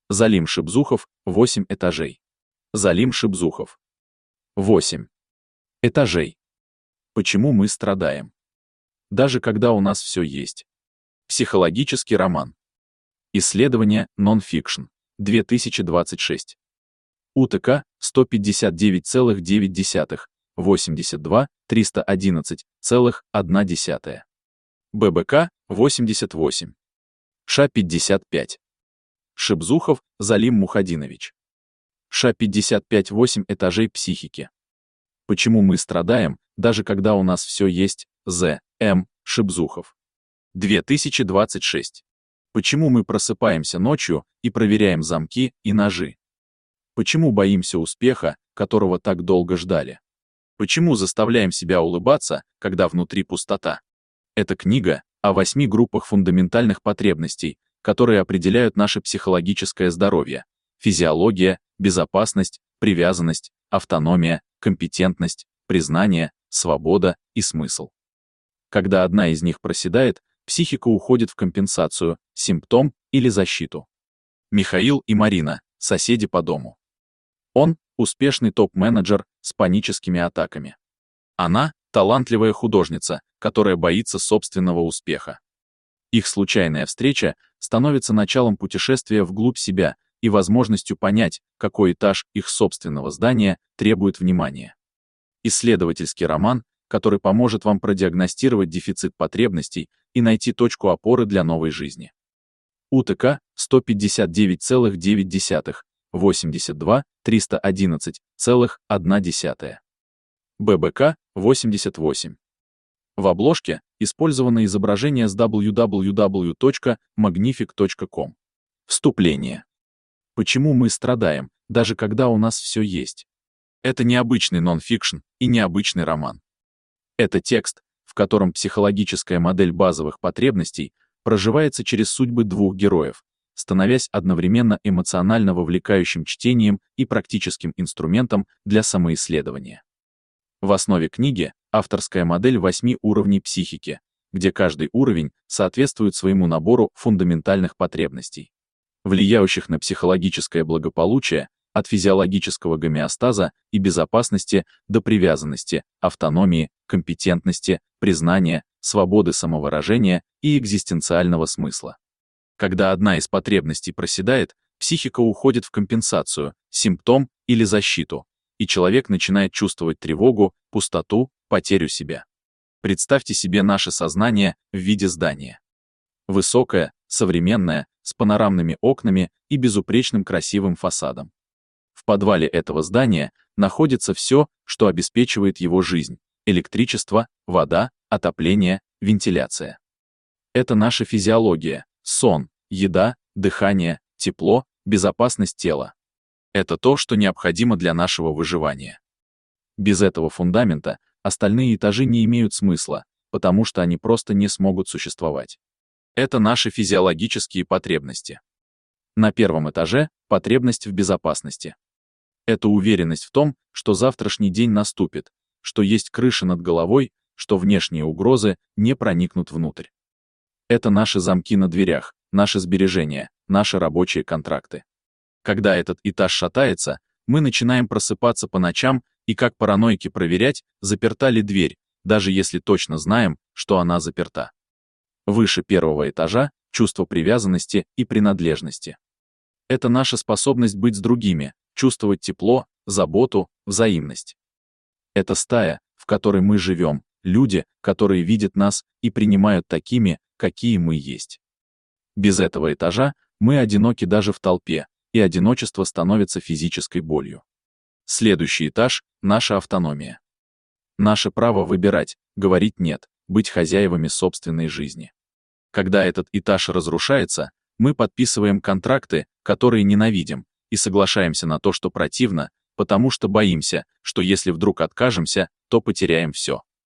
Залим Шибзухов, 8 этажей. Залим Шибзухов. 8 этажей. Почему мы страдаем? Даже когда у нас все есть. Психологический роман. Исследование нон-фикшн. 2026. УТК 159,9, 82, 311,1. ББК 88. ША 55. Шибзухов Залим Мухадинович. ША 55, 8 этажей психики. Почему мы страдаем, даже когда у нас все есть? З.М. Шибзухов. 2026. Почему мы просыпаемся ночью и проверяем замки и ножи? Почему боимся успеха, которого так долго ждали? Почему заставляем себя улыбаться, когда внутри пустота? Эта книга о 8 группах фундаментальных потребностей, которые определяют наше психологическое здоровье: физиология, безопасность, привязанность, автономия, компетентность, признание, свобода и смысл. Когда одна из них проседает, психика уходит в компенсацию, симптом или защиту. Михаил и Марина, соседи по дому. Он – успешный топ-менеджер с паническими атаками. Она – талантливая художница, которая боится собственного успеха. Их случайная встреча становится началом путешествия вглубь себя и возможностью понять, какой этаж их собственного здания требует внимания. Исследовательский роман, который поможет вам продиагностировать дефицит потребностей и найти точку опоры для новой жизни. УТК 159,9, 82, 311,1. ББК 88. В обложке использовано изображение с www.magnific.com. Вступление. Почему мы страдаем, даже когда у нас все есть? Это необычный нон-фикшн и необычный роман. Это текст, в котором психологическая модель базовых потребностей проживается через судьбы двух героев, становясь одновременно эмоционально вовлекающим чтением и практическим инструментом для самоисследования. В основе книги авторская модель 8 уровней психики, где каждый уровень соответствует своему набору фундаментальных потребностей, влияющих на психологическое благополучие, от физиологического гомеостаза и безопасности до привязанности, автономии, компетентности, признания, свободы самовыражения и экзистенциального смысла. Когда одна из потребностей проседает, психика уходит в компенсацию, симптом или защиту, и человек начинает чувствовать тревогу, пустоту, потерю себя. Представьте себе наше сознание в виде здания. Высокое, современное, с панорамными окнами и безупречным красивым фасадом. В подвале этого здания находится все, что обеспечивает его жизнь: электричество, вода, отопление, вентиляция. Это наша физиология: сон, еда, дыхание, тепло, безопасность тела. Это то, что необходимо для нашего выживания. Без этого фундамента остальные этажи не имеют смысла, потому что они просто не смогут существовать. Это наши физиологические потребности. На первом этаже – потребность в безопасности. Это уверенность в том, что завтрашний день наступит, что есть крыша над головой, что внешние угрозы не проникнут внутрь. Это наши замки на дверях, наши сбережения, наши рабочие контракты. Когда этот этаж шатается, мы начинаем просыпаться по ночам и как параноики проверять, заперта ли дверь, даже если точно знаем, что она заперта. Выше первого этажа – чувство привязанности и принадлежности. Это наша способность быть с другими, чувствовать тепло, заботу, взаимность. Это стая, в которой мы живем, люди, которые видят нас и принимают такими, какие мы есть. Без этого этажа мы одиноки даже в толпе, и одиночество становится физической болью. Следующий этаж – наша автономия. Наше право выбирать, говорить «нет», быть хозяевами собственной жизни. Когда этот этаж разрушается, мы подписываем контракты, которые ненавидим, и соглашаемся на то, что противно, потому что боимся, что если вдруг откажемся, то потеряем все.